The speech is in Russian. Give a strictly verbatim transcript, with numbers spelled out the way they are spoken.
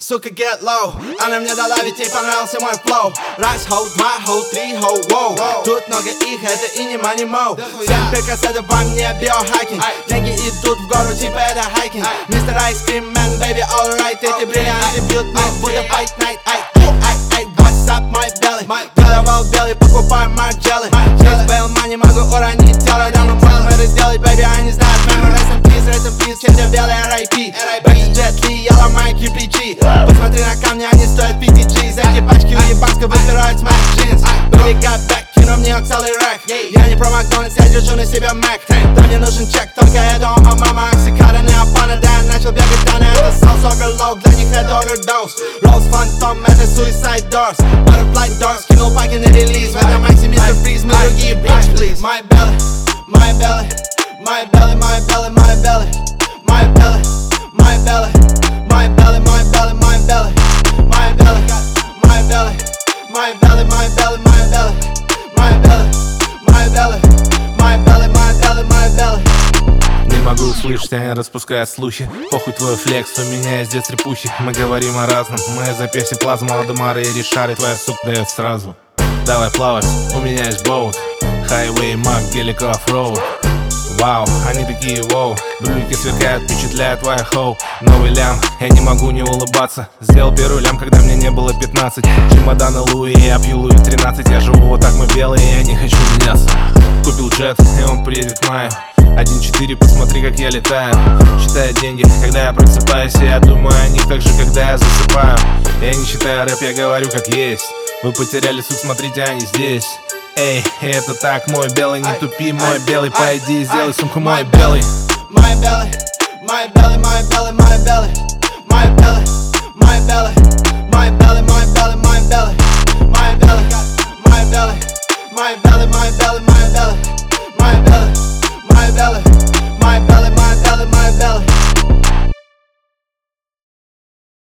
сука, get low. Она мне дала, ведь ей понравился мой флоу. Раз, hold, два, hold, три, hold, wow. Тут много их, это и не money mo. Семь перкасетов во мне, биохакинг. Деньги идут в гору, типа это хайкинг. Мистер Ice Cream Man, baby, alright. Эти бриллианты бьют ночь, будто fight night. Ай, ай, ай, what's up, my belly? Головал белый, покупаю Mark Jelly. Здесь bail money, могу уронить тело. Давно понял, это сделать, baby, они знают. Memory, rest in peace, rest in peace, черный белый эр ай пи. Back to Jet Li, я ломаю кью пи джи. Посмотри на камни, они стоят пяти джи. За эти пачки уебанска выбирают с моих джинс. Baby got back, кино мне целый рэк. Я не про Макдональдс, я держу на себя Mac. Да мне нужен чек, только это он, мама. Оксикаренный опана, да, я начал бегать, да, это South Soccer Low. Для них это overdose. Rolls Phantom, это Suicide Doors. Butterfly Doors, кинул паки на релиз. В этом Макси мистер Фриз, мы другие, bitch, please. My belly, my belly, my belly, my belly, my belly, my belly, my belly, my belly, my belly, my belly, my belly, my belly, my belly, my belly, my belly, my belly, my belly, my belly, my belly, my belly. Не могу услышать, они распускают слухи. Похуй твой флекс, у меня здесь трепухи. Мы говорим о разном, мы записи плазма, Алдемары и Ришары, твоя сука дает сразу. Давай плавать, у меня есть боут. Хайвей, маг, гелик, оффроуд. Вау, они такие воу. Брюлики сверкают, впечатляют твоя хоу. Новый лям, я не могу не улыбаться. Сделал первый лям, когда мне не было пятнадцать. Чемоданы Луи, я пью Луи тринадцать. Я живу вот так, мы белые, я не хочу меняться. Купил джет, и он приедет в мае. один четыре, посмотри, как я летаю. Считаю деньги, когда я просыпаюсь. И я думаю о них так же, когда я засыпаю. Я не считаю рэп, я говорю как есть. Вы потеряли суть, смотрите, они здесь. Эй, это так, мой белый, не тупи, мой белый. Пойди, сделай сумку, мой белый. My belly, my belly, my belly, my belly, my belly, my belly, my belly, my belly, my belly, my belly, my belly, my belly, my belly, my belly, my belly, my belly, my belly, my belly, my belly.